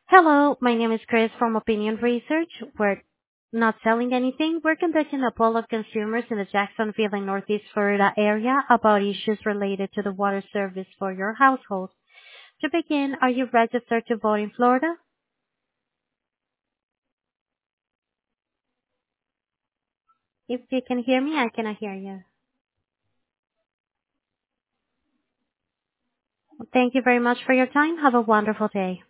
Hello, my name is Chris from Opinion Research. We're not selling anything. We're conducting a poll of consumers in the Jacksonville and Northeast Florida area about issues related to the water service for your household. To begin, are you registered to vote in Florida? If you can hear me, I cannot hear you. Thank you very much for your time. Have a wonderful day.